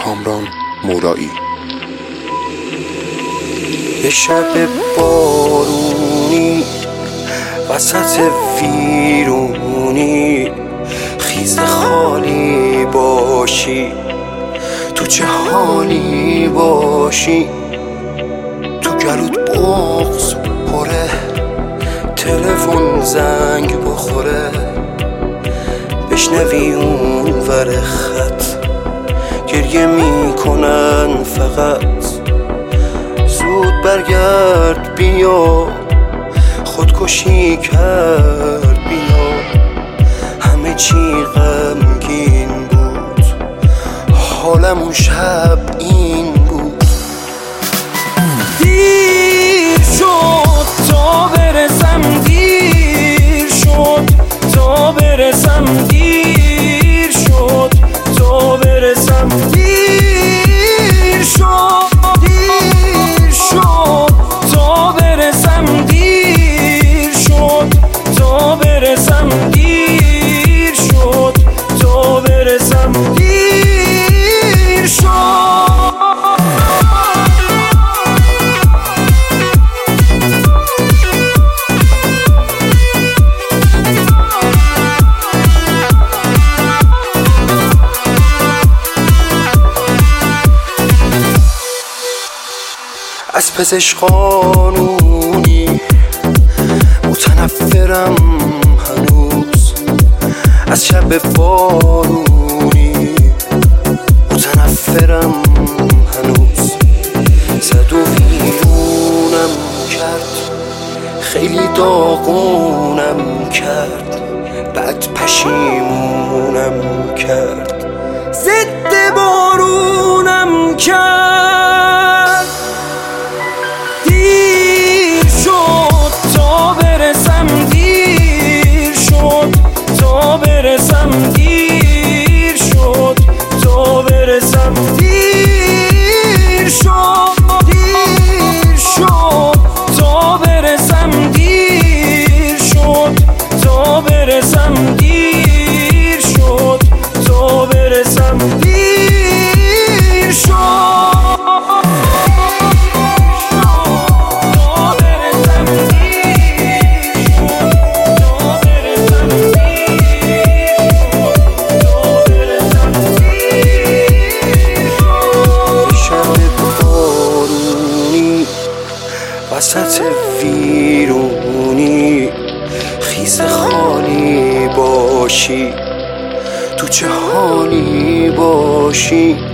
کامران مولایی. یه شب بارونی وسط ویرونی، خیز خالی باشی، تو چه حالی باشی، تو گلوت بغض پره، تلفن زنگ بخوره، بشنوی اون ور خط گریه میکنن فقط، زود برگرد بیا، خودکشی کرد بیا، همه چی غمگین بود، حالم اون شب این بود. دیر شد تا برسم، دیر شد تا برسم، دیر شد تا برسم، دیر شد، دیر شد تا برسم، دیر شد تا برسم، دیر شد تا برسم، دیر شد. از پزشک قانونی متنفرم هنوز، از شب بارونی متنفرم هنوز، زد و ویرونم کرد، خیلی داغونم کرد، بعد پشیمونم کرد، ضد بارونم کرد. دیر شد تا برسم، دیر شد تا برسم، دیر شد تا برسم، دیر شد، دیر شد تا برسم، دیر شد تا برسم، دیر شد تا برسم، دیر شد. وسط ویرونی، خیز خالی باشی، تو چه حالی باشی،